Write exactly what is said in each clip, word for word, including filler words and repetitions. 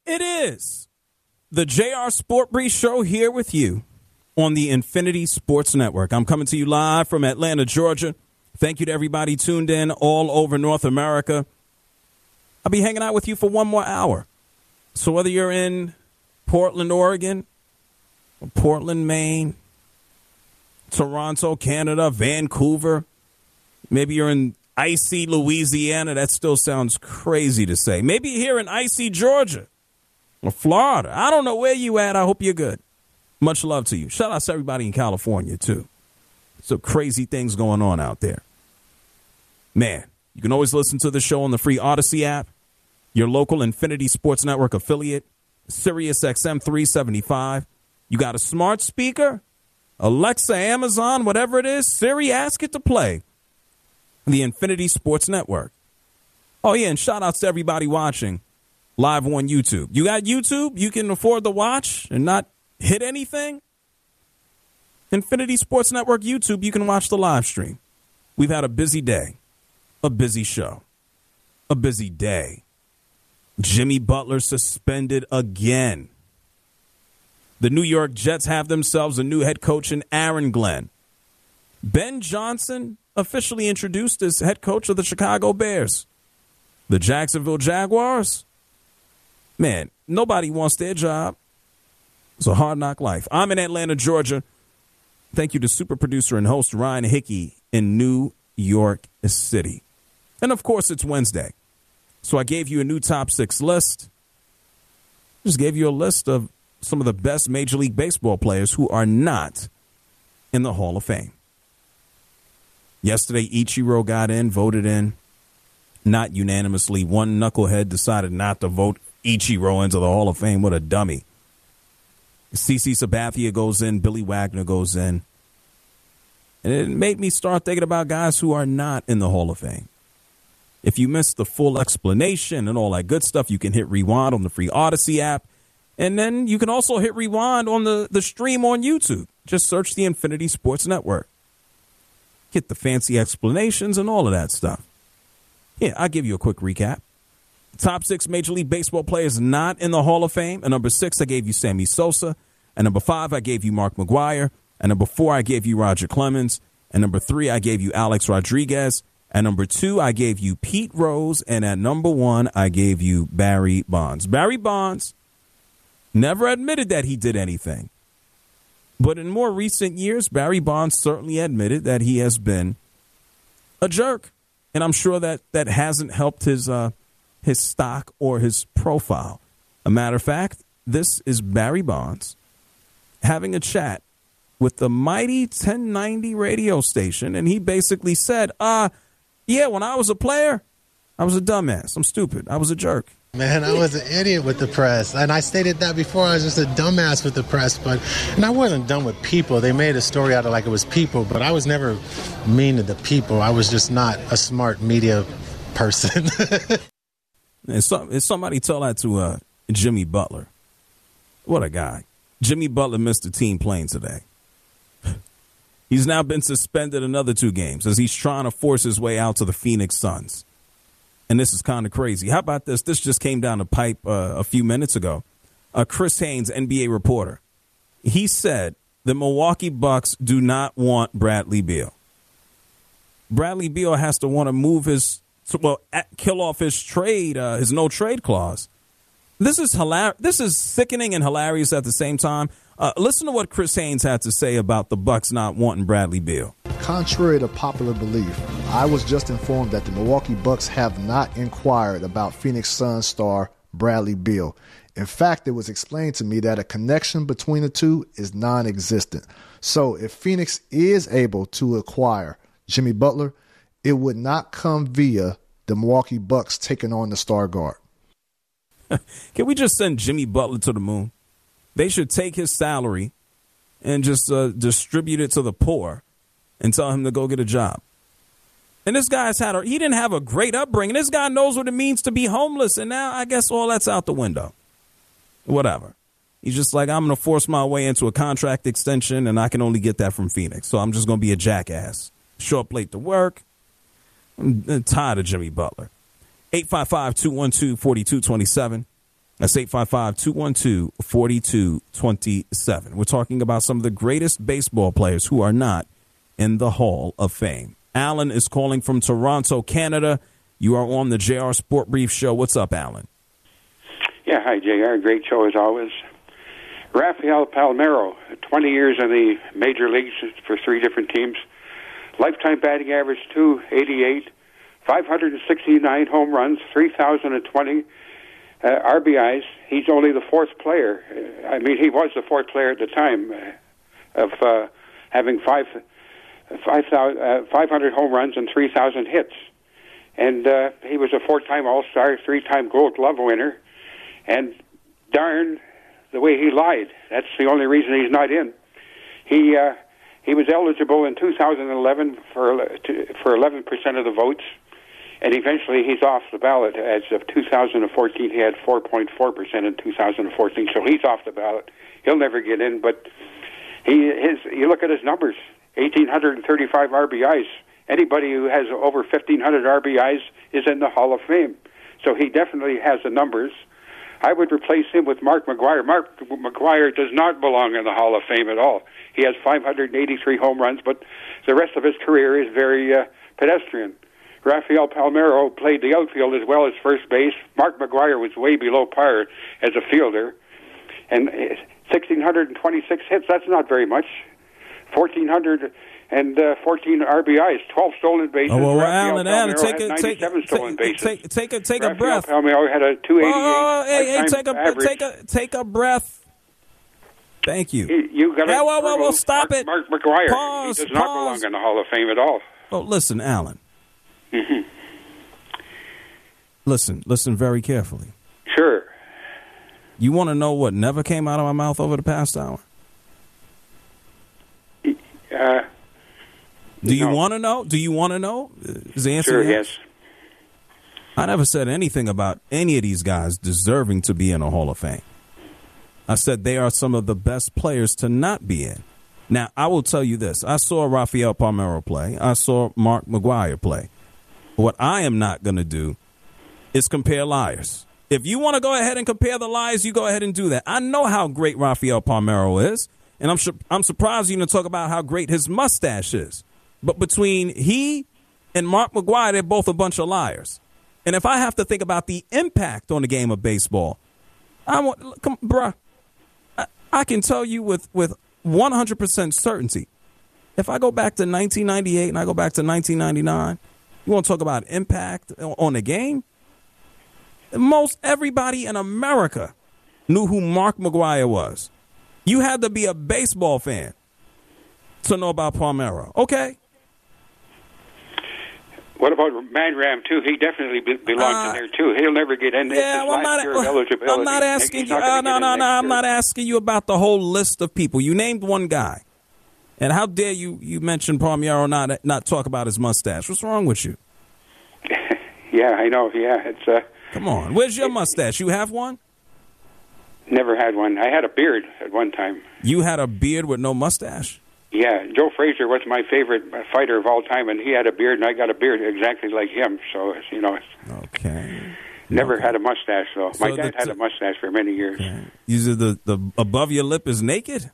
It is the J R Sport Brief Show here with you on the Infinity Sports Network. I'm coming to you live from Atlanta, Georgia. Thank you to everybody tuned in all over North America. I'll be hanging out with you for one more hour. So whether you're in Portland, Oregon, or Portland, Maine, Toronto, Canada, Vancouver, maybe you're in icy Louisiana. That still sounds crazy to say. Maybe you're here in icy Georgia or Florida. I don't know where you at. I hope you're good. Much love to you. Shout out to everybody in California, too. Some crazy things going on out there. Man, you can always listen to the show on the free Odyssey app, your local Infinity Sports Network affiliate, Sirius X M three seventy-five. You got a smart speaker, Alexa, Amazon, whatever it is, Siri, ask it to play the Infinity Sports Network. Oh, yeah, and shout outs to everybody watching live on YouTube. You got YouTube? You can afford to watch and not hit anything? Infinity Sports Network YouTube, you can watch the live stream. We've had a busy day, a busy show, a busy day. Jimmy Butler suspended again. The New York Jets have themselves a new head coach in Aaron Glenn. Ben Johnson officially introduced as head coach of the Chicago Bears. The Jacksonville Jaguars, man, nobody wants their job. It's a hard knock life. I'm in Atlanta, Georgia. Thank you to super producer and host Ryan Hickey in New York City. And, of course, it's Wednesday. So I gave you a new top six list. Just gave you a list of some of the best Major League Baseball players who are not in the Hall of Fame. Yesterday, Ichiro got in, voted in, not unanimously. One knucklehead decided not to vote Ichiro into the Hall of Fame. What a dummy. CeCe Sabathia goes in, Billy Wagner goes in. And it made me start thinking about guys who are not in the Hall of Fame. If you missed the full explanation and all that good stuff, you can hit rewind on the free Odyssey app. And then you can also hit rewind on the, the stream on YouTube. Just search the Infinity Sports Network. Get the fancy explanations and all of that stuff. Yeah, I'll give you a quick recap. Top six Major League Baseball players not in the Hall of Fame. At number six, I gave you Sammy Sosa. At number five, I gave you Mark McGwire. At number four, I gave you Roger Clemens. At number three, I gave you Alex Rodriguez. At number two, I gave you Pete Rose. And at number one, I gave you Barry Bonds. Barry Bonds never admitted that he did anything. But in more recent years, Barry Bonds certainly admitted that he has been a jerk. And I'm sure that that hasn't helped his uh, his stock or his profile. A matter of fact, this is Barry Bonds having a chat with the mighty ten ninety radio station. And he basically said, uh, yeah, when I was a player, I was a dumbass. I'm stupid. I was a jerk. Man, I was an idiot with the press. And I stated that before. I was just a dumbass with the press. But and I wasn't dumb with people. They made a story out of like it was people. But I was never mean to the people. I was just not a smart media person. And some, and somebody tell that to uh, Jimmy Butler. What a guy. Jimmy Butler missed the team playing today. He's now been suspended another two games as he's trying to force his way out to the Phoenix Suns. And this is kind of crazy. How about this? This just came down the pipe uh, a few minutes ago. Uh, Chris Haynes, N B A reporter, he said the Milwaukee Bucks do not want Bradley Beal. Bradley Beal has to want to move his, well, kill off his trade, uh, his no trade clause. This is hilarious. This is sickening and hilarious at the same time. Uh, listen to what Chris Haynes had to say about the Bucks not wanting Bradley Beal. Contrary to popular belief, I was just informed that the Milwaukee Bucks have not inquired about Phoenix Suns star Bradley Beal. In fact, it was explained to me that a connection between the two is non-existent. So if Phoenix is able to acquire Jimmy Butler, it would not come via the Milwaukee Bucks taking on the star guard. Can we just send Jimmy Butler to the moon? They should take his salary and just uh, distribute it to the poor and tell him to go get a job. And this guy's had a, he didn't have a great upbringing. This guy knows what it means to be homeless. And now I guess all that's out the window. Whatever. He's just like, I'm going to force my way into a contract extension and I can only get that from Phoenix. So I'm just going to be a jackass. Show up late to work. I'm tired of Jimmy Butler. eight five five, two one two, four two two seven. That's eight five five, two one two, four two two seven. We're talking about some of the greatest baseball players who are not in the Hall of Fame. Alan is calling from Toronto, Canada. You are on the J R Sport Brief Show. What's up, Alan? Yeah, hi, J R. Great show as always. Rafael Palmeiro, twenty years in the major leagues for three different teams. Lifetime batting average two eighty-eight, five hundred sixty-nine home runs, three thousand twenty uh, R B Is. He's only the fourth player. Uh, I mean, he was the fourth player at the time uh, of uh, having five, five, uh, five hundred home runs and three thousand hits. And uh, he was a four-time All-Star, three-time Gold Glove winner. And darn, the way he lied. That's the only reason he's not in. He uh, he was eligible in two thousand eleven for for eleven percent of the votes, and eventually he's off the ballot. As of two thousand fourteen, he had four point four percent in two thousand fourteen, so he's off the ballot. He'll never get in. But he his you look at his numbers: one thousand eight hundred thirty-five R B Is. Anybody who has over fifteen hundred R B Is is in the Hall of Fame. So he definitely has the numbers. I would replace him with Mark McGwire. Mark McGwire does not belong in the Hall of Fame at all. He has five hundred eighty-three home runs, but the rest of his career is very uh, pedestrian. Rafael Palmeiro played the outfield as well as first base. Mark McGwire was way below par as a fielder. And one thousand six hundred twenty-six hits, that's not very much. one thousand four hundred fourteen R B Is, twelve stolen bases. Oh, well, Rafael Alan, Alan, take a, take, stolen take, bases. take, take a, take a Rafael breath. Palmeiro had a two eighty-eight. Oh, hey, hey, take a, average. take a, take a breath. Thank you. You, you got yeah, well, well, well, stop Mark, it. Mark McGwire. Pause, he does not pause. belong in the Hall of Fame at all. Oh, listen, Alan. Mm-hmm. Listen, listen very carefully. Sure. You want to know what never came out of my mouth over the past hour? Uh, Do you no. want to know? Do you want to know? Is the answer Sure, yes? yes. I never said anything about any of these guys deserving to be in a Hall of Fame. I said they are some of the best players to not be in. Now, I will tell you this. I saw Rafael Palmeiro play. I saw Mark McGwire play. What I am not going to do is compare liars. If you want to go ahead and compare the liars, you go ahead and do that. I know how great Rafael Palmeiro is, and I'm su- I'm surprised you to talk about how great his mustache is. But between he and Mark McGwire, they're both a bunch of liars. And if I have to think about the impact on the game of baseball, I want, come, bruh, I, I can tell you with, with one hundred percent certainty, if I go back to nineteen ninety-eight and I go back to nineteen ninety-nine, you want to talk about impact on the game? Most everybody in America knew who Mark McGwire was. You had to be a baseball fan to know about Palmeiro. Okay. What about Manram, too? He definitely be- belongs Uh, in there, too. He'll never get in. Yeah, well, I'm not, I'm not asking you. Uh, no, no, no. I'm not asking you about the whole list of people. You named one guy. And how dare you, you mention Palmeiro not not talk about his mustache? What's wrong with you? Yeah, I know. Yeah, it's... Uh, Come on. Where's your mustache? You have one? Never had one. I had a beard at one time. You had a beard with no mustache? Yeah, Joe Frazier was my favorite fighter of all time, and he had a beard, and I got a beard exactly like him. So, you know, okay. Never okay. had a mustache, though. So my dad the, had a mustache for many years. Okay. Usually the, the above your lip is naked?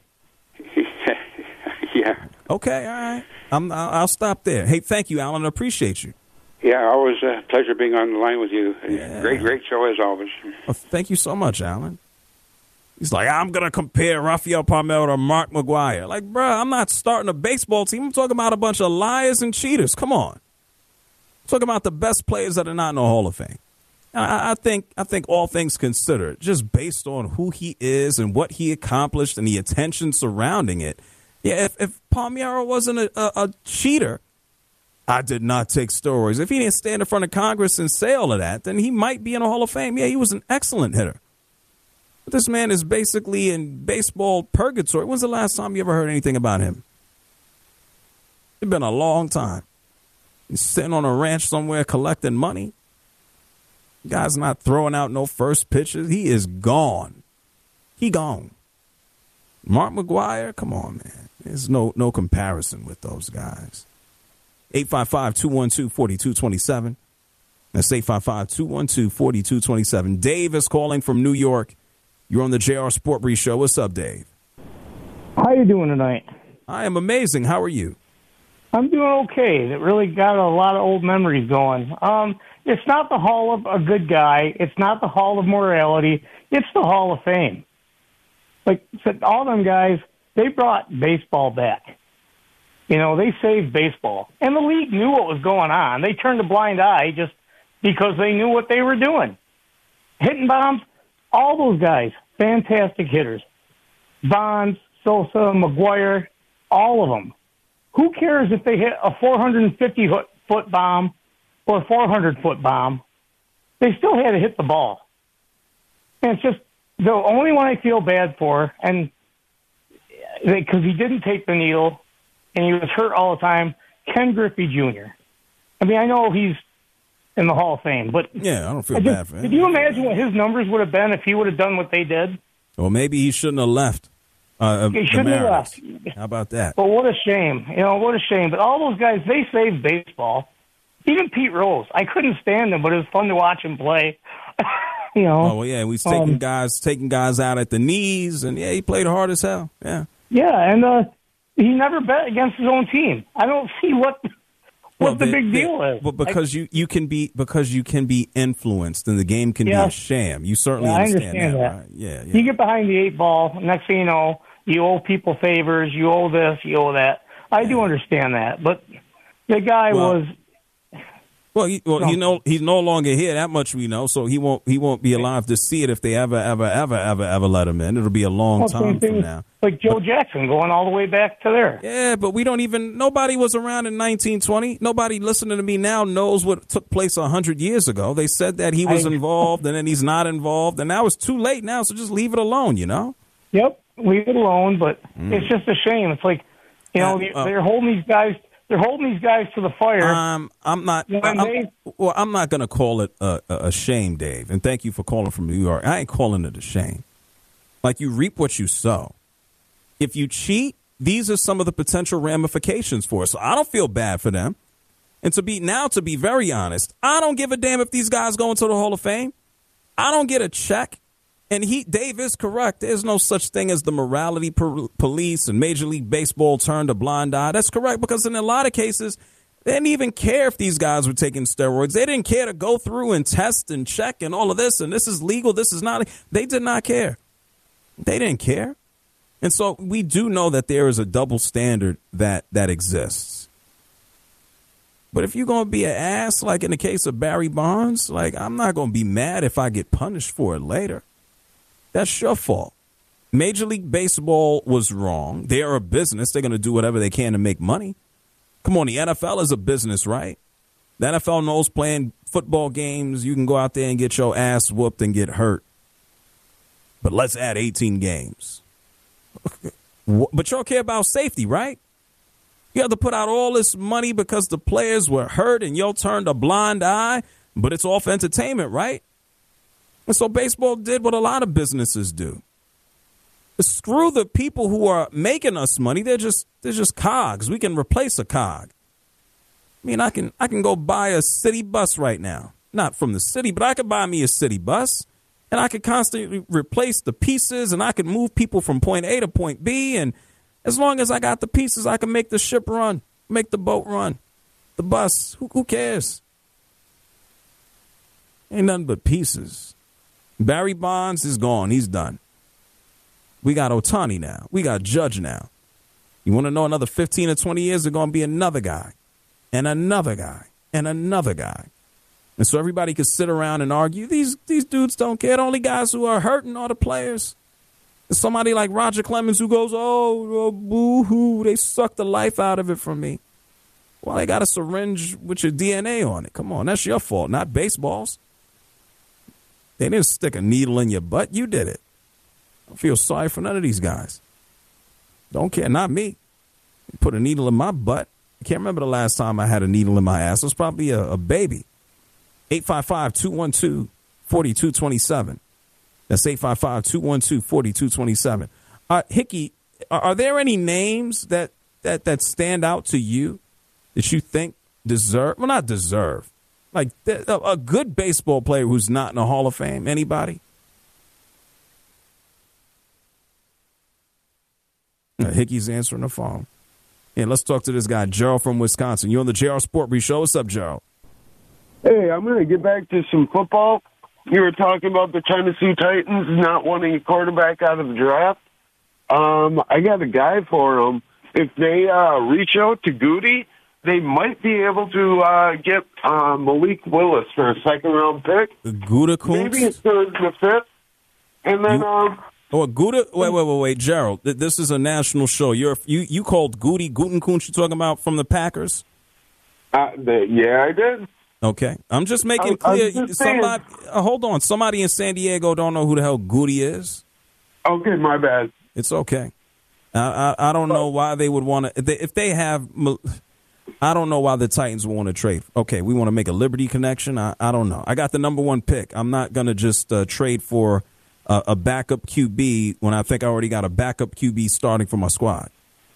Yeah. Okay, all right. I'm, I'll, I'll stop there. Hey, thank you, Alan. I appreciate you. Yeah, always a pleasure being on the line with you. Yeah. Great, great show as always. Well, thank you so much, Alan. He's like, I'm going to compare Rafael Palmeiro to Mark McGwire. Like, bruh, I'm not starting a baseball team. I'm talking about a bunch of liars and cheaters. Come on. I'm talking about the best players that are not in the Hall of Fame. I, I think I think all things considered, just based on who he is and what he accomplished and the attention surrounding it, yeah, if, if Palmeiro wasn't a, a, a cheater, I did not take steroids. If he didn't stand in front of Congress and say all of that, then he might be in the Hall of Fame. Yeah, he was an excellent hitter. But this man is basically in baseball purgatory. When's the last time you ever heard anything about him? It's been a long time. He's sitting on a ranch somewhere collecting money. Guy's not throwing out no first pitches. He is gone. He gone. Mark McGwire, come on, man. There's no no comparison with those guys. eight five five, two one two, four two two seven. That's eight five five, two one two, four two two seven. Dave is calling from New York. You're on the J R Sport Brief Show. What's up, Dave? How you doing tonight? I am amazing. How are you? I'm doing okay. It really got a lot of old memories going. Um, it's not the Hall of a good guy. It's not the Hall of morality. It's the Hall of Fame. Like all them guys, they brought baseball back. You know, they saved baseball. And the league knew what was going on. They turned a blind eye just because they knew what they were doing. Hitting bombs, all those guys, fantastic hitters. Bonds, Sosa, McGuire, all of them. Who cares if they hit a four hundred fifty foot bomb or a four hundred foot bomb? They still had to hit the ball. And it's just the only one I feel bad for, and because he didn't take the needle and he was hurt all the time, Ken Griffey Junior I mean, I know he's in the Hall of Fame, but yeah, I don't feel I just, bad for him. Could you imagine what his numbers would have been if he would have done what they did? Well, maybe he shouldn't have left. Uh, he shouldn't have left. How about that? But what a shame. You know, what a shame. But all those guys, they saved baseball. Even Pete Rose. I couldn't stand him, but it was fun to watch him play. you know. Oh, well, yeah, we was taking um, guys taking guys out at the knees, and, yeah, he played hard as hell. Yeah. Yeah, and uh, he never bet against his own team. I don't see what what well, the, the big the, deal is. Well, because I, you, you can be because you can be influenced, and the game can yeah, be a sham. You certainly yeah, understand, I understand that, that. right? Yeah, yeah. You get behind the eight ball, next thing you know, you owe people favors, you owe this, you owe that. I do understand that, but the guy well, was. Well, he, well, no. you know, he's no longer here. That much we know, so he won't he won't be alive to see it if they ever, ever, ever, ever, ever let him in. It'll be a long well, time from now. Like Joe but, Jackson going all the way back to there. Yeah, but we don't even. Nobody was around in nineteen twenty. Nobody listening to me now knows what took place a hundred years ago. They said that he was I, involved, and then he's not involved, and now it's too late now. So just leave it alone, you know. Yep, leave it alone. But mm. it's just a shame. It's like, you know, uh, uh, they're holding these guys. They're holding these guys to the fire. Um, I'm not. You know, I'm, they, well, I'm not going to call it a, a shame, Dave. And thank you for calling from New York. I ain't calling it a shame. Like, you reap what you sow. If you cheat, these are some of the potential ramifications for us. So I don't feel bad for them. And to be now, to be very honest, I don't give a damn if these guys go into the Hall of Fame. I don't get a check. And he, Dave is correct. There's no such thing as the morality per- police and Major League Baseball turned a blind eye. That's correct, because in a lot of cases, they didn't even care if these guys were taking steroids. They didn't care to go through and test and check and all of this. And this is legal. This is not. They did not care. They didn't care. And so we do know that there is a double standard that that exists. But if you're going to be an ass, like in the case of Barry Bonds, like, I'm not going to be mad if I get punished for it later. That's your fault. Major League Baseball was wrong. They are a business. They're going to do whatever they can to make money. Come on, the N F L is a business, right? The N F L knows playing football games, you can go out there and get your ass whooped and get hurt. But let's add eighteen games. But y'all care about safety, right? You have to put out all this money because the players were hurt and y'all turned a blind eye, but it's all for entertainment, right? And so baseball did what a lot of businesses do. Screw the people who are making us money. They're just they're just cogs. We can replace a cog. I mean, I can I can go buy a city bus right now. Not from the city, but I could buy me a city bus, and I could constantly replace the pieces, and I could move people from point A to point B. And as long as I got the pieces, I can make the ship run, make the boat run, the bus. Who, who cares? Ain't nothing but pieces. Barry Bonds is gone. He's done. We got Ohtani now. We got Judge now. You want to know another fifteen or twenty years, there's going to be another guy and another guy and another guy. And so everybody could sit around and argue, these these dudes don't care. The only guys who are hurting are the players. There's somebody like Roger Clemens who goes, oh, oh boo-hoo, they sucked the life out of it from me. Well, they got a syringe with your D N A on it. Come on, that's your fault, not baseball's. They didn't stick a needle in your butt. You did it. I don't feel sorry for none of these guys. Don't care. Not me. You put a needle in my butt. I can't remember the last time I had a needle in my ass. It was probably a, a baby. eight five five, two one two, four two two seven. That's eight five five, two one two, four two two seven. Uh, Hickey, are, are there any names that, that, that stand out to you that you think deserve, well, not deserve, Like a, a good baseball player who's not in the Hall of Fame. Anybody? Uh, Hickey's answering the phone. Yeah, let's talk to this guy, Gerald from Wisconsin. You're on the J R Sport Brief Show. What's up, Gerald? Hey, I'm going to get back to some football. You were talking about the Tennessee Titans not wanting a quarterback out of the draft. Um, I got a guy for them. If they uh, reach out to Goody, they might be able to uh, get uh, Malik Willis for a second-round pick. Gutekunst? Maybe it's third and the fifth. And then... You, um, oh, Guda, wait, wait, wait, wait, Gerald. This is a national show. You're you you called Goody Gutekunst. You talking about from the Packers? Uh, the, yeah, I did. Okay, I'm just making I, clear. just somebody, uh, hold on. Somebody in San Diego don't know who the hell Goody is. Okay, my bad. It's okay. I I, I don't know why they would want to. If they have, I don't know why the Titans want to trade. Okay, we want to make a Liberty connection. I I don't know. I got the number one pick. I'm not gonna just uh, trade for a, a backup Q B when I think I already got a backup Q B starting for my squad.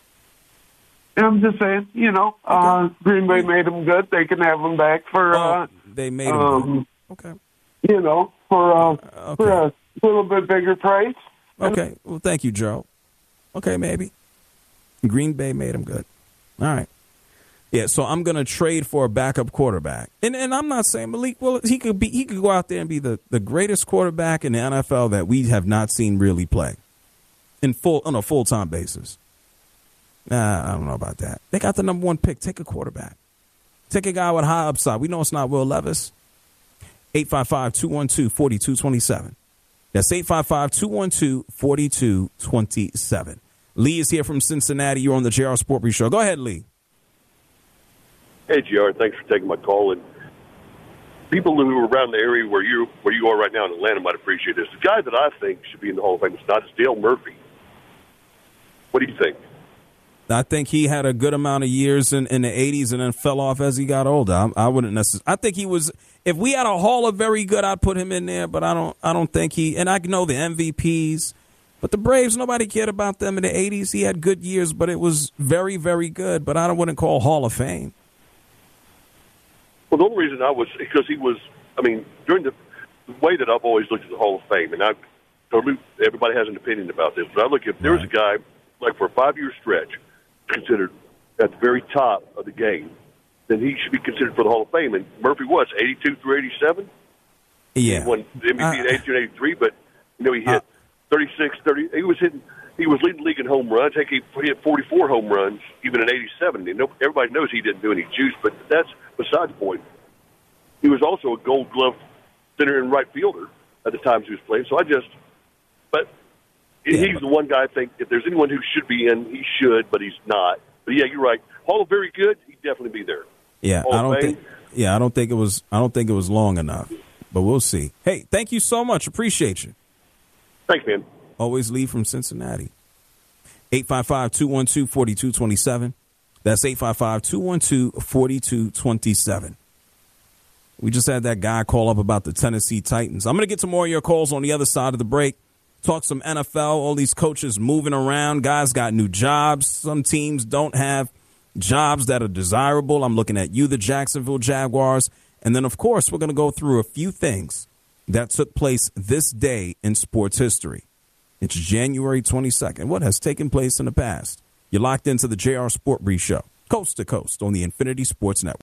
I'm just saying, you know, uh, Green Bay made them good. They can have them back for, oh, uh, they made them um, good. Okay. You know, for, uh, okay. for a little bit bigger price. Okay. Well, thank you, Joe. Okay, maybe. Green Bay made them good. All right. Yeah, so I'm going to trade for a backup quarterback. And and I'm not saying Malik, well, he could be he could go out there and be the, the greatest quarterback in the N F L that we have not seen really play in full on a full-time basis. Nah, I don't know about that. They got the number one pick. Take a quarterback. Take a guy with high upside. We know it's not Will Levis. eight five five, two one two, four two two seven. That's eight five five, two one two, four two two seven. Lee is here from Cincinnati. You're on the J R Sport Brief Show. Go ahead, Lee. Hey, J R, thanks for taking my call. And people who are around the area where you where you are right now in Atlanta might appreciate this. The guy that I think should be in the Hall of Fame is not is Dale Murphy. What do you think? I think he had a good amount of years in, in the eighties and then fell off as he got older. I, I wouldn't necessarily. I think he was. If we had a Hall of Very Good, I'd put him in there. But I don't. I don't think he. And I know the M V Ps, but the Braves, nobody cared about them in the eighties. He had good years, but it was very, very good. But I wouldn't call Hall of Fame. Well, the only reason I was because he was. I mean, during the, the way that I've always looked at the Hall of Fame, and I totally everybody has an opinion about this, but I look if there was a guy like for a five year stretch considered at the very top of the game, then he should be considered for the Hall of Fame. And Murphy was eighty-two through eighty-seven. Yeah, he won the M V P uh, in eighty-two and eighty-three, but you know he hit uh, thirty-six, thirty. He was hitting. He was leading the league in home runs. I think he hit forty-four home runs even in eighty-seven. And everybody knows he didn't do any juice, but that's beside the point. He was also a Gold Glove center and right fielder at the times he was playing. So I just, but. Yeah, he's the one guy I think if there's anyone who should be in, he should, but he's not. But yeah, you're right. Hall of Very Good, he'd definitely be there. Yeah, Hall I don't Fame. think. Yeah, I don't think it was. I don't think it was long enough, but we'll see. Hey, thank you so much. Appreciate you. Thanks, man. Always Lee from Cincinnati. eight five five, two one two, four two two seven. That's eight five five, two one two, four two two seven. We just had that guy call up about the Tennessee Titans. I'm going to get to more of your calls on the other side of the break. Talk some N F L, all these coaches moving around. Guys got new jobs. Some teams don't have jobs that are desirable. I'm looking at you, the Jacksonville Jaguars. And then, of course, we're going to go through a few things that took place this day in sports history. It's January twenty-second. What has taken place in the past? You're locked into the J R Sport Brief Show, coast to coast on the Infinity Sports Network.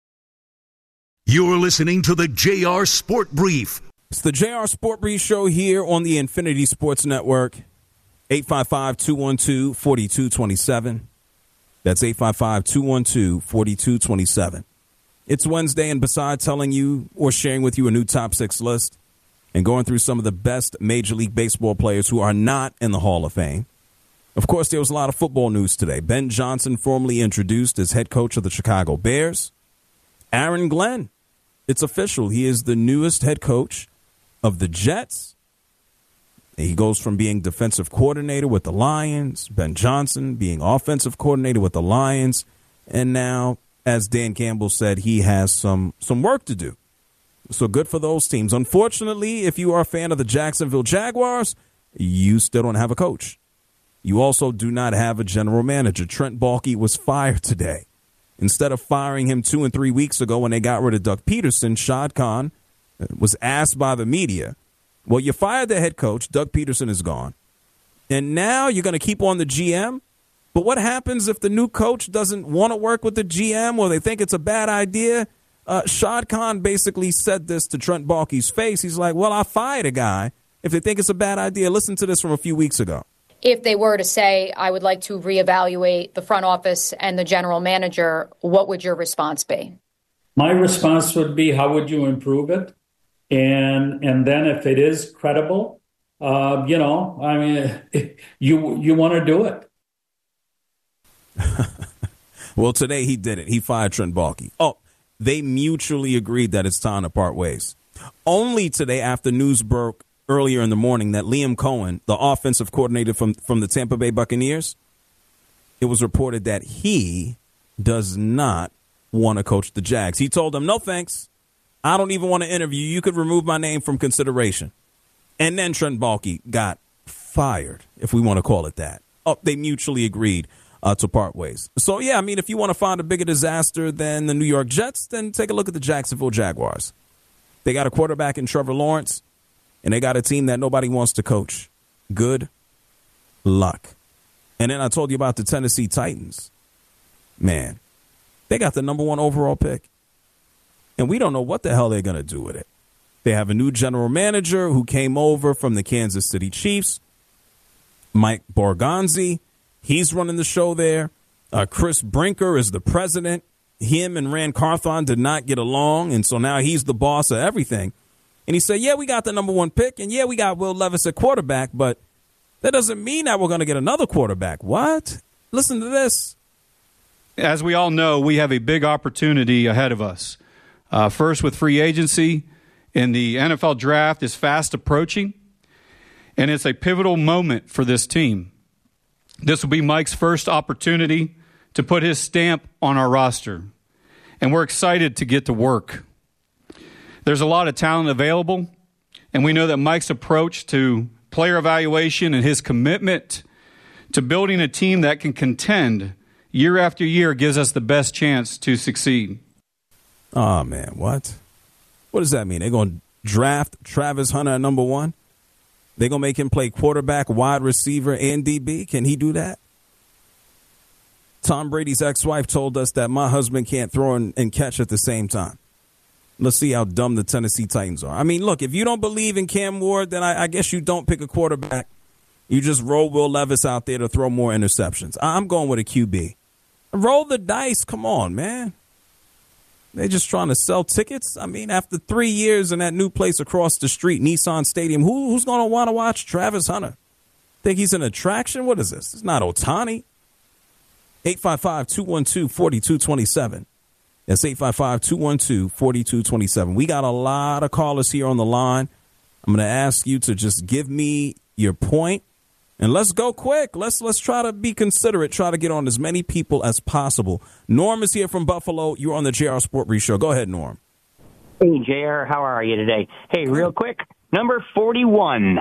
You're listening to the J R Sport Brief. It's the J R Sport Brief Show here on the Infinity Sports Network. eight five five, two one two, four two two seven. That's eight five five, two one two, four two two seven. It's Wednesday, and besides telling you or sharing with you a new top six list and going through some of the best Major League Baseball players who are not in the Hall of Fame, of course, there was a lot of football news today. Ben Johnson formally introduced as head coach of the Chicago Bears. Aaron Glenn, it's official. He is the newest head coach of the Jets. He goes from being defensive coordinator with the Lions, Ben Johnson being offensive coordinator with the Lions, and now, as Dan Campbell said, he has some some work to do. So good for those teams. Unfortunately, if you are a fan of the Jacksonville Jaguars, you still don't have a coach. You also do not have a general manager. Trent Baalke was fired today. Instead of firing him two and three weeks ago when they got rid of Doug Peterson, Shad Khan was asked by the media, well, you fired the head coach. Doug Peterson is gone. And now you're going to keep on the G M? But what happens if the new coach doesn't want to work with the G M or they think it's a bad idea? Uh, Shad Khan basically said this to Trent Baalke's face. He's like, well, I fired a guy if they think it's a bad idea. Listen to this from a few weeks ago. If they were to say, I would like to reevaluate the front office and the general manager, what would your response be? My response would be, how would you improve it? And and then if it is credible, uh, you know, I mean, you you want to do it. Well, today he did it. He fired Trent Baalke. Oh, they mutually agreed that it's time to part ways. Only today, after news broke earlier in the morning that Liam Cohen, the offensive coordinator from, from the Tampa Bay Buccaneers, it was reported that he does not want to coach the Jags. He told them, no thanks. I don't even want to interview you. You could remove my name from consideration. And then Trent Baalke got fired, if we want to call it that. Oh, they mutually agreed uh, to part ways. So, yeah, I mean, if you want to find a bigger disaster than the New York Jets, then take a look at the Jacksonville Jaguars. They got a quarterback in Trevor Lawrence, and they got a team that nobody wants to coach. Good luck. And then I told you about the Tennessee Titans. Man, they got the number one overall pick. And we don't know what the hell they're going to do with it. They have a new general manager who came over from the Kansas City Chiefs, Mike Borgonzi. He's running the show there. Uh, Chris Brinker is the president. Him and Rand Carthon did not get along, and so now he's the boss of everything. And he said, yeah, we got the number one pick, and yeah, we got Will Levis at quarterback, but that doesn't mean that we're going to get another quarterback. What? Listen to this. As we all know, we have a big opportunity ahead of us. Uh, first with free agency, and the N F L draft is fast approaching, and it's a pivotal moment for this team. This will be Mike's first opportunity to put his stamp on our roster, and we're excited to get to work. There's a lot of talent available, and we know that Mike's approach to player evaluation and his commitment to building a team that can contend year after year gives us the best chance to succeed. Oh, man, what? What does that mean? They're going to draft Travis Hunter at number one? They're going to make him play quarterback, wide receiver, and D B? Can he do that? Tom Brady's ex-wife told us that my husband can't throw and, and catch at the same time. Let's see how dumb the Tennessee Titans are. I mean, look, if you don't believe in Cam Ward, then I, I guess you don't pick a quarterback. You just roll Will Levis out there to throw more interceptions. I'm going with a Q B. Roll the dice. Come on, man. They're just trying to sell tickets. I mean, after three years in that new place across the street, Nissan Stadium, who, who's going to want to watch Travis Hunter? Think he's an attraction? What is this? It's not Ohtani. eight five five, two one two, four two two seven. That's eight five five, two one two, four two two seven. We got a lot of callers here on the line. I'm going to ask you to just give me your point, and let's go quick. Let's let's try to be considerate, try to get on as many people as possible. Norm is here from Buffalo. You're on the J R Sport Brief Show. Go ahead, Norm. Hey, J R, how are you today? Hey, real quick, number forty-one,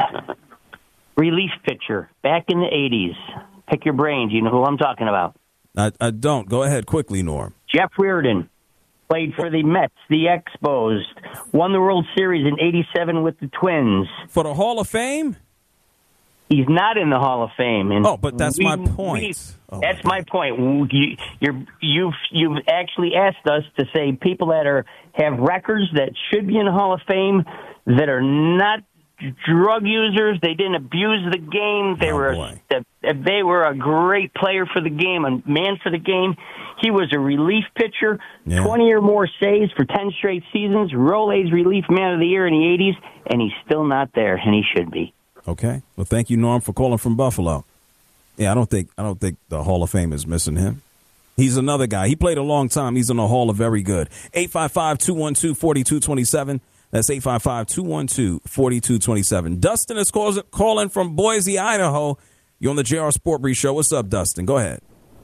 relief pitcher, back in the eighties. Pick your brains. You know who I'm talking about. I, I don't. Go ahead quickly, Norm. Jeff Reardon. Played for the Mets, the Expos, won the World Series in eighty-seven with the Twins. For the Hall of Fame? He's not in the Hall of Fame. And oh, but that's we, my point. We, oh, that's my, my point. You, you're, you've you've actually asked us to say people that are have records that should be in the Hall of Fame that are not drug users. They didn't abuse the game. They oh, were a, they were a great player for the game, a man for the game. He was a relief pitcher, yeah. twenty or more saves for ten straight seasons, Rolai's Relief Man of the Year in the eighties, and he's still not there, and he should be. Okay. Well, thank you, Norm, for calling from Buffalo. Yeah, I don't think I don't think the Hall of Fame is missing him. He's another guy. He played a long time. He's in the Hall of Very Good. eight five five, two one two, four two two seven. That's eight five five, two one two, four two two seven. Dustin is calling from Boise, Idaho. You're on the J R Sport Brief Show. What's up, Dustin? Go ahead.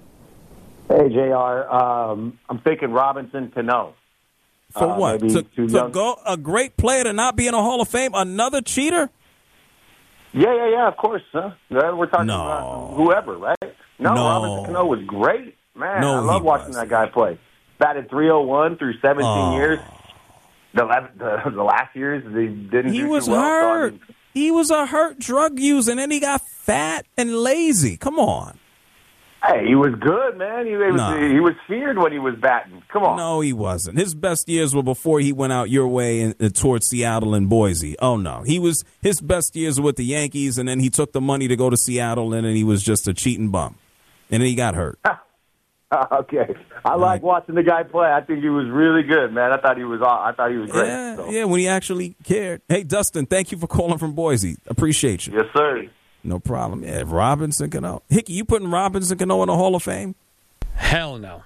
Hey, J R. Um, I'm thinking Robinson Cano. For uh, what? To, to go a great player to not be in a Hall of Fame? Another cheater? Yeah, yeah, yeah, of course. Huh? We're talking no. about whoever, right? No, no, Robinson Cano was great. Man, No, I love he watching wasn't. that guy play. Batted three oh one through seventeen Oh. years. The, la- the the last years they didn't. He do was too well, so I hurt. mean, He was a hurt drug user, and then he got fat and lazy. Come on. hey, he was good, man. He, he was Nah. he was feared when he was batting. Come on. No, he wasn't. His best years were before he went out your way and, and towards Seattle and Boise. Oh no, he was his best years were with the Yankees, and then he took the money to go to Seattle, and then he was just a cheating bum, and then he got hurt. Okay, I like watching the guy play. I think he was really good, man. I thought he was. aw- I thought he was great. Yeah, so. yeah, when he actually cared. Hey, Dustin, thank you for calling from Boise. Appreciate you. Yes, sir. No problem. Yeah, Robinson Cano. Hickey, you putting Robinson Cano in the Hall of Fame? Hell no.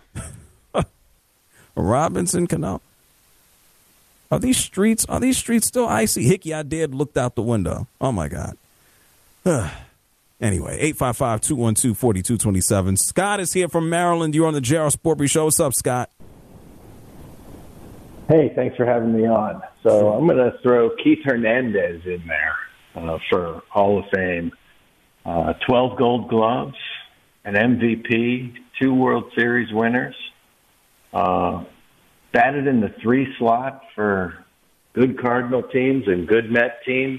Robinson Cano. Are these streets? Are these streets still icy? Hickey, I dared looked out the window. Oh my God. Anyway, eight five five, two one two, four two two seven. Scott is here from Maryland. You're on the J R Sport Brief Show. What's up, Scott? Hey, thanks for having me on. So I'm going to throw Keith Hernandez in there uh, for Hall of Fame. Uh, twelve Gold Gloves, an M V P, two World Series winners, uh, batted in the three slot for good Cardinal teams and good Met teams.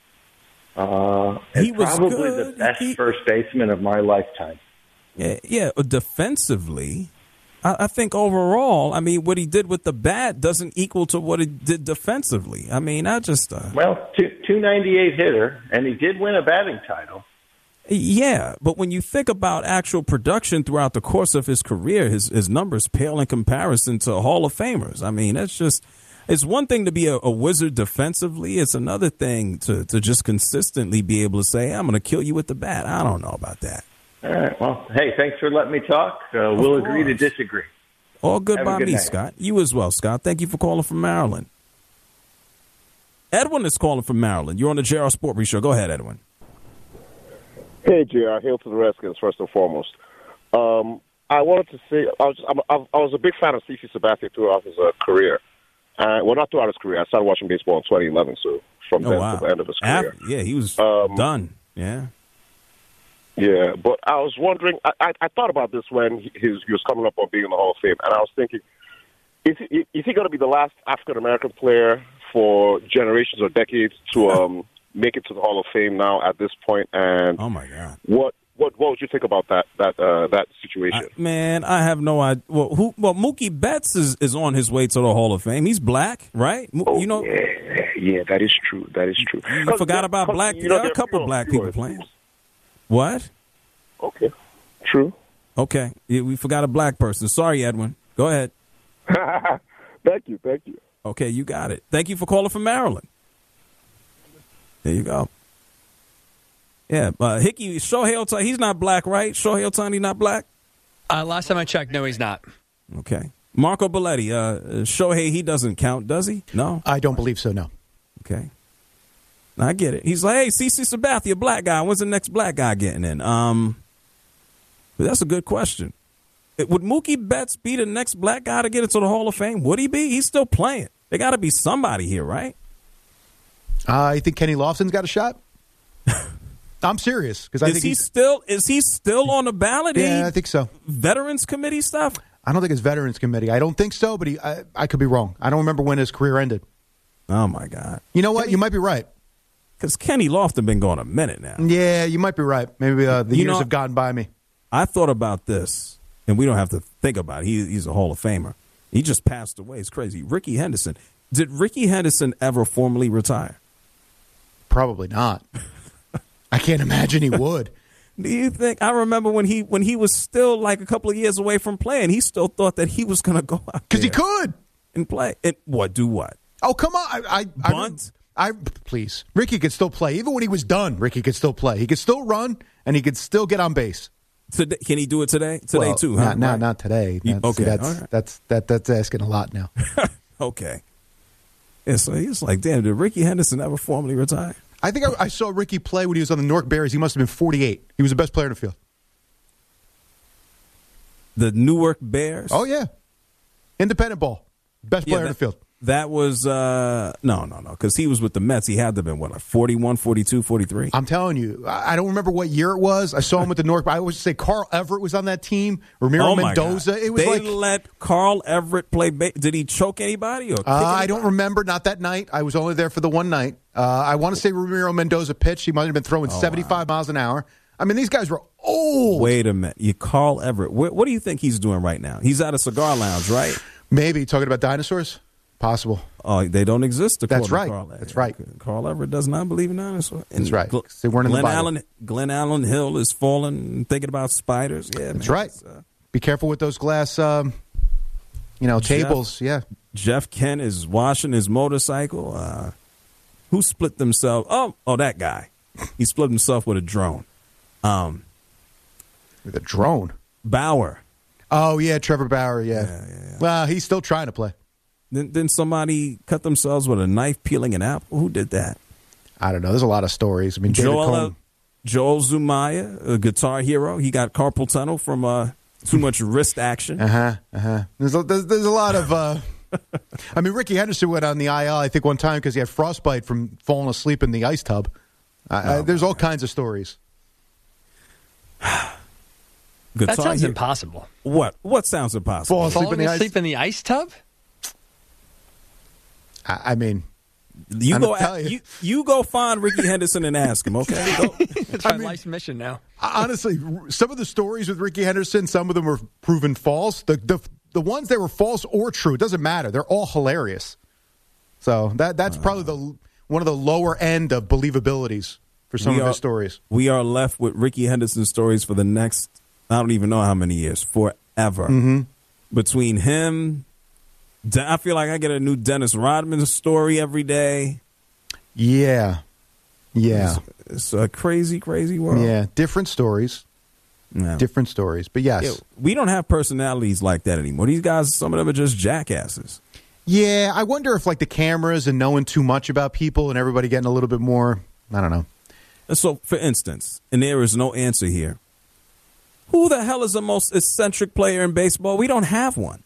Uh, and He was probably good. the best He- first baseman of my lifetime. Yeah, yeah. Defensively, I, I think overall, I mean, what he did with the bat doesn't equal to what he did defensively. I mean, I just uh, Well, two, two ninety-eight hitter, and he did win a batting title. yeah. But when you think about actual production throughout the course of his career, his his numbers pale in comparison to Hall of Famers. I mean, that's just. It's one thing to be a, a wizard defensively. It's another thing to, to just consistently be able to say, I'm going to kill you with the bat. I don't know about that. All right. Well, hey, thanks for letting me talk. Uh, we'll agree to disagree. All good Have a by good me, night. Scott. You as well, Scott. Thank you for calling from Maryland. Edwin is calling from Maryland. You're on the J R Sport Brief Show. Go ahead, Edwin. Hey, J R. Hail to the Redskins, first and foremost. Um, I wanted to say I was I'm, I was a big fan of C C Sabathia throughout his uh, career. Uh, well, not throughout his career. I started watching baseball in twenty eleven, so from Oh, then wow. to the end of his career. Af- yeah, he was Um, done. Yeah. Yeah, but I was wondering. I, I, I thought about this when he, his, he was coming up on being in the Hall of Fame, and I was thinking, is he, is he going to be the last African American player for generations or decades to um, make it to the Hall of Fame now at this point? And oh my God, what what what would you think about that that uh, that situation? I, man, I have no idea. Well, who, well, Mookie Betts is, is on his way to the Hall of Fame. He's black, right? Mo- oh, you know, yeah, yeah, that is true. That is true. you forgot about black you people. know, There are a couple there- black sure, people playing. What? Okay, true. Okay, yeah, we forgot a black person. Sorry, Edwin. Go ahead. Thank you, thank you. Okay, you got it. Thank you for calling from Maryland. There you go. Yeah, uh, Hickey, Shohei Ohtani, he's not black, right? Shohei Ohtani not black? Uh, last time I checked, no, he's not. Okay. Marco Belletti, uh, Shohei, he doesn't count, does he? No? I don't believe so, no. Okay. I get it. He's like, hey, C C Sabathia, black guy. When's the next black guy getting in? Um, that's a good question. It, would Mookie Betts be the next black guy to get into the Hall of Fame? Would he be? He's still playing. There got to be somebody here, right? Uh, you think Kenny Lofton's got a shot? I'm serious because I is think he he's, still is he still on the ballot? Yeah, He- I think so. Veterans Committee stuff. I don't think it's Veterans Committee. I don't think so, but he, I, I could be wrong. I don't remember when his career ended. Oh my God! You know what? You might be right. Because Kenny Lofton been going a minute now. Yeah, you might be right. Maybe uh, the You years know- have gone by me. I thought about this, and we don't have to think about it. He, he's a Hall of Famer. He just passed away. It's crazy. Ricky Henderson. Did Ricky Henderson ever formally retire? Probably not. I can't imagine he would. Do you think? I remember when he when he was still like a couple of years away from playing, he still thought that he was going to go out Because he there could. and play. And what? Do what? Oh, come on. I, I, Bunt? I, I Please. Ricky could still play. Even when he was done, Ricky could still play. He could still run, and he could still get on base. Today, can he do it today? Today Well, too? Huh? Not, not, Right. not today. You- That's, okay, That's, all right. that's, that, that's asking a lot now. Okay. Yeah, so he's like, damn, did Ricky Henderson ever formally retire? I think I, I saw Ricky play when he was on the Newark Bears. He must have been forty-eight. He was the best player in the field. The Newark Bears? Oh, yeah. Independent ball. Best Yeah, player in that- the field. That was, uh, no, no, no, because he was with the Mets. He had to have been, what, like forty-one, forty-two, forty-three? I'm telling you, I I don't remember what year it was. I saw him with the North. I always say Carl Everett was on that team. Ramiro Oh, my Mendoza. God. It was they like let Carl Everett play. Ba- Did he choke anybody? Or kick Uh, I anybody? don't remember. Not that night. I was only there for the one night. Uh, I want to say Ramiro Mendoza pitched. He might have been throwing Oh, seventy-five miles an hour. I mean, these guys were old. Wait a minute. You Carl Everett. What, what do you think he's doing right now? He's at a cigar lounge, right? Maybe. Talking about dinosaurs? Possible. Oh, they don't exist. That's right. Carl That's right. Carl Everett does not believe in dinosaurs. And That's right. Gl- They weren't in the Glen Bible. Allen, Glen Allen Hill is falling and thinking about spiders. Yeah, That's man. right. It's, uh, Be careful with those glass, um, you know, Jeff- tables. Yeah. Jeff Kent is washing his motorcycle. Uh, who split themselves? Oh, oh, that guy. He split himself with a drone. Um, with a drone? Bauer. Oh, yeah, Trevor Bauer, yeah. Yeah, yeah, yeah. Well, he's still trying to play. Then, then somebody cut themselves with a knife peeling an apple. Who did that? I don't know. There's a lot of stories. I mean, David Joel, uh, Coleman. Joel Zumaya, a guitar hero. He got carpal tunnel from uh, too much wrist action. Uh huh. Uh huh. There's a, there's, there's a lot of. Uh, I mean, Ricky Henderson went on the I L, I think, one time because he had frostbite from falling asleep in the ice tub. Uh, Oh, uh, there's all kinds of stories. Guitar That sounds hero- impossible. What? What sounds impossible? Fall asleep in Falling the ice. asleep in the ice tub? I, I mean, You I'm go. gonna tell a- you. You, you go find Ricky Henderson and ask him. Okay. Go. It's my life's mission now. honestly, some of the stories with Ricky Henderson, some of them were proven false. The the the ones that were false or true, it doesn't matter. They're all hilarious. So that that's probably the one of the lower end of believabilities for some We of are- his stories. We are left with Ricky Henderson stories for the next, I don't even know how many years, forever. Mhm. Between him, De- I feel like I get a new Dennis Rodman story every day. Yeah, yeah, It's, it's a crazy, crazy world. yeah. Different stories, Yeah. different stories. But yes, Yeah, we don't have personalities like that anymore. These guys, some of them are just jackasses. yeah. I wonder if like the cameras and knowing too much about people and everybody getting a little bit more. I don't know. And so, for instance, and there is no answer here. Who the hell is the most eccentric player in baseball? We don't have one.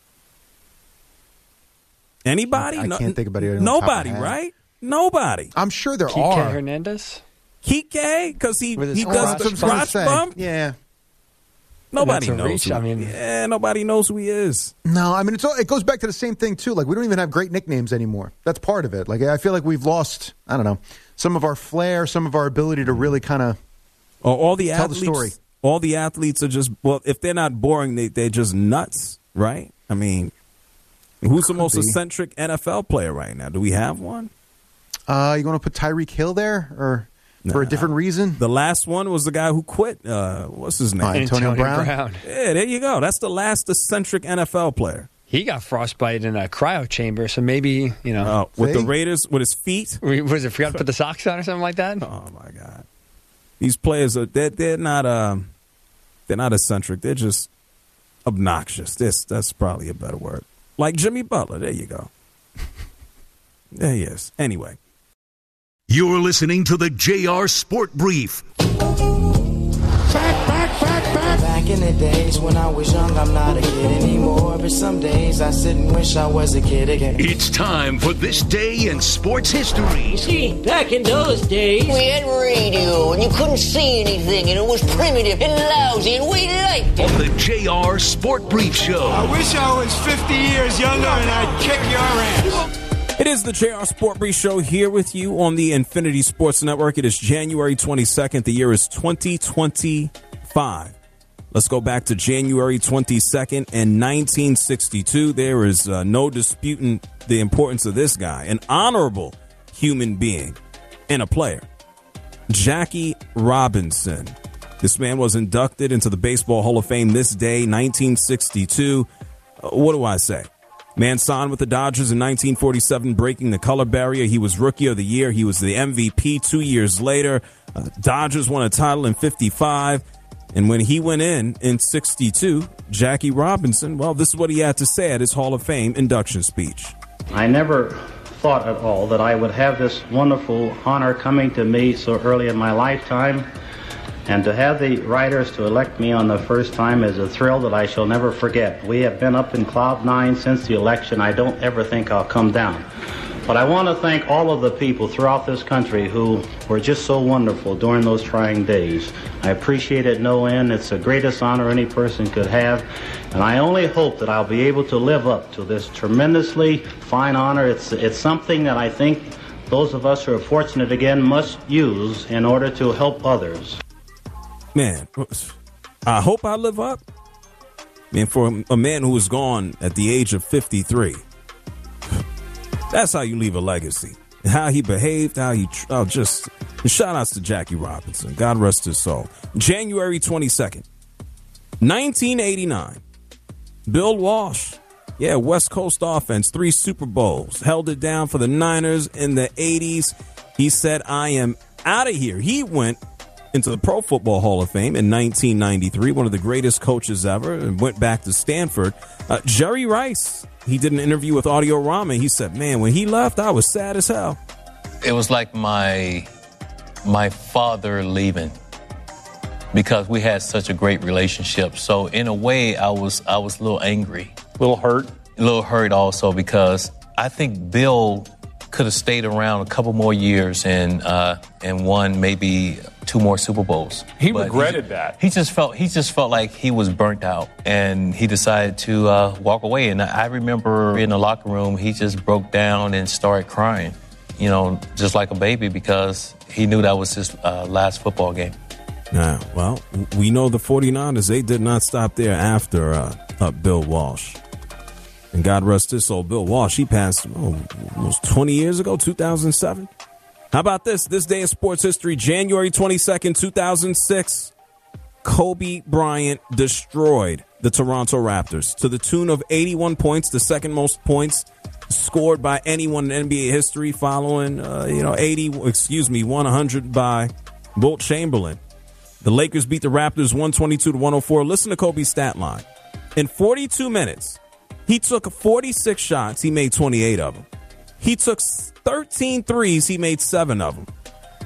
Anybody? I No- can't think about it. on the top of Nobody, my head. right? Nobody. I'm sure there Kike are. Hernandez? Kike, because he, With his he crotch does bump? the That's what I was crotch gonna say. bump. Yeah. Nobody That's a knows. reach. Who, I mean- yeah, nobody knows who he is. No, I mean it's all, it goes back to the same thing too. Like we don't even have great nicknames anymore. That's part of it. Like I feel like we've lost. I don't know some of our flair, some of our ability to really kind of. Or all the Tell the athletes. story. All the athletes are just well. If they're not boring, they they're just nuts, right? I mean, who's the Could most be. eccentric N F L player right now? Do we have one? Uh, you going to put Tyreek Hill there, or for a Nah. different reason? The last one was the guy who quit. Uh, what's his name? Uh, Antonio Brown? Yeah, there you go. That's the last eccentric N F L player. He got frostbite in a cryo chamber, so maybe, you know. Uh, with See? the Raiders, with his feet. Was it forgot to put the socks on or something like that? Oh my God! These players are they're, they're not um they're not eccentric. They're just obnoxious. This that's probably a better word. Like Jimmy Butler. There you go. There he is. Anyway. You're listening to the J R Sport Brief. Back in the days when I was young, I'm not a kid anymore. But some days I sit and wish I was a kid again. It's time for This Day in Sports History. See, back in those days, we had radio and you couldn't see anything and it was primitive and lousy and we liked it. On the J R Sport Brief Show. I wish I was fifty years younger and I'd kick your ass. It is the J R Sport Brief Show here with you on the Infinity Sports Network. It is January twenty-second. The year is twenty twenty-five. Let's go back to January twenty-second in nineteen sixty-two. There is uh, no disputing the importance of this guy, an honorable human being and a player. Jackie Robinson. This man was inducted into the Baseball Hall of Fame this day, nineteen sixty-two. Uh, what do I say? Man signed with the Dodgers in nineteen forty-seven, breaking the color barrier. He was Rookie of the Year. He was the M V P two years later. Uh, Dodgers won a title in fifty-five. And when he went in in sixty-two, Jackie Robinson, well, this is what he had to say at his Hall of Fame induction speech. I never thought at all that I would have this wonderful honor coming to me so early in my lifetime. And to have the writers to elect me on the first time is a thrill that I shall never forget. We have been up in cloud nine since the election. I don't ever think I'll come down. But I want to thank all of the people throughout this country who were just so wonderful during those trying days. I appreciate it no end. It's the greatest honor any person could have. And I only hope that I'll be able to live up to this tremendously fine honor. It's, it's something that I think those of us who are fortunate again must use in order to help others. Man, I hope I live up. Man, for a man who was gone at the age of fifty-three, that's how you leave a legacy. How he behaved, how he oh, just shout outs to Jackie Robinson. God rest his soul. January twenty-second, nineteen eighty-nine. Bill Walsh. Yeah, West Coast offense, three Super Bowls. Held it down for the Niners in the eighties. He said, I am out of here. He went into the Pro Football Hall of Fame in nineteen ninety-three, one of the greatest coaches ever, and went back to Stanford. Uh, Jerry Rice, he did an interview with Audio Rama. He said, man, when he left, I was sad as hell. It was like my my father leaving because we had such a great relationship. So in a way, I was I was a little angry. A little hurt? A little hurt also because I think Bill could have stayed around a couple more years and uh, and won maybe two more Super Bowls. He But regretted he, that. He just felt he just felt like he was burnt out, and he decided to uh, walk away. And I remember in the locker room, he just broke down and started crying, you know, just like a baby because he knew that was his uh, last football game. Nah, well, we know the 49ers, they did not stop there after uh, uh, Bill Walsh. And God rest his soul, Bill Walsh, he passed oh, almost twenty years ago, two thousand seven. How about this? This day in sports history, January twenty-second, two thousand six, Kobe Bryant destroyed the Toronto Raptors to the tune of eighty-one points, the second most points scored by anyone in N B A history, following, uh, you know, eighty, excuse me, one hundred by Wilt Chamberlain. The Lakers beat the Raptors one twenty-two to one oh four. Listen to Kobe's stat line. In forty-two minutes, he took forty-six shots. He made twenty-eight of them. He took thirteen threes. He made seven of them.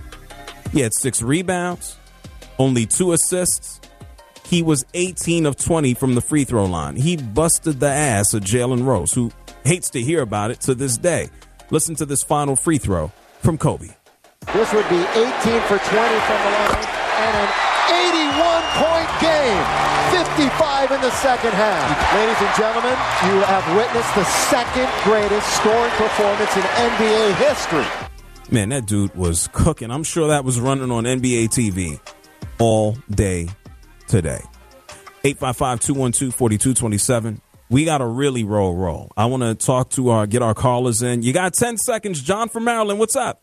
He had six rebounds, only two assists. He was eighteen of twenty from the free throw line. He busted the ass of Jalen Rose, who hates to hear about it to this day. Listen to this final free throw from Kobe. This would be eighteen for twenty from the line and an eighty-one point game. fifty-five in the second half. Ladies and gentlemen, you have witnessed the second greatest scoring performance in N B A history. Man, that dude was cooking. I'm sure that was running on N B A T V all day today. eight five five, two one two, four two two seven. We got to really roll, roll. I want to talk to our, get our callers in. You got ten seconds. John from Maryland, what's up?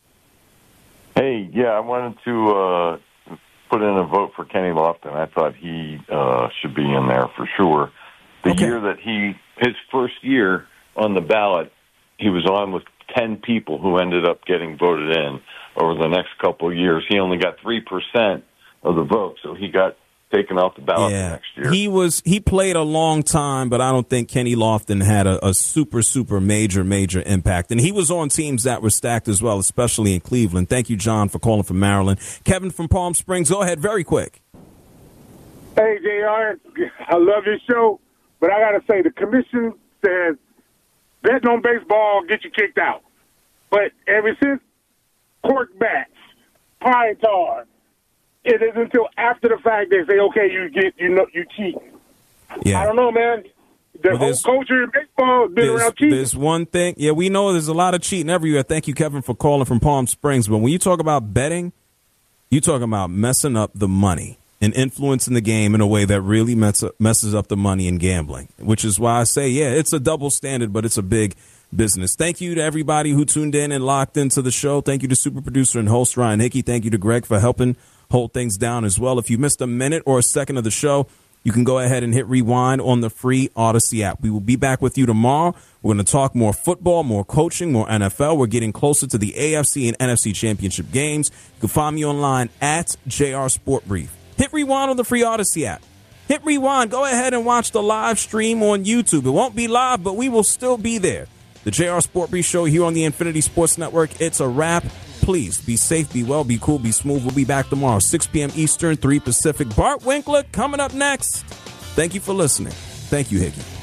Hey, yeah, I wanted to uh, put in a vote for Kenny Lofton. I thought he uh, should be in there for sure. The okay. year that he, his first year on the ballot, he was on with ten people who ended up getting voted in. Over the next couple of years, he only got three percent of the vote, so he got taken off the ballot yeah. next year. He was he played a long time, but I don't think Kenny Lofton had a, a super, super major, major impact. And he was on teams that were stacked as well, especially in Cleveland. Thank you, John, for calling from Maryland. Kevin from Palm Springs, go ahead, very quick. Hey, J R, I love your show, but I got to say the commission says betting on baseball get you kicked out. But ever since cork bats, pine tar, it isn't until after the fact they say, okay, you get, you know, you cheat. Yeah. I don't know, man. The well, whole culture in baseball has been there's, around cheating. There's one thing. Yeah, we know there's a lot of cheating everywhere. Thank you, Kevin, for calling from Palm Springs. But when you talk about betting, you talking about messing up the money and influencing the game in a way that really mess up, messes up the money in gambling, which is why I say, yeah, it's a double standard, but it's a big business. Thank you to everybody who tuned in and locked into the show. Thank you to super producer and host Ryan Hickey. Thank you to Greg for helping hold things down as well. If you missed a minute or a second of the show, you can go ahead and hit rewind on the free Odyssey app. We will be back with you tomorrow. We're going to talk more football, more coaching, more N F L. We're getting closer to the A F C and N F C championship games. You can find me online at J R Sport Brief. Hit rewind on the free Odyssey app. Hit rewind. Go ahead and watch the live stream on YouTube. It won't be live, but we will still be there. The J R Sport Brief show here on the Infinity Sports Network. It's a wrap. please be safe, be well, be cool, be smooth. We'll be back tomorrow, six p.m. Eastern, three Pacific. Bart Winkler coming up next. Thank you for listening. Thank you, Hickey.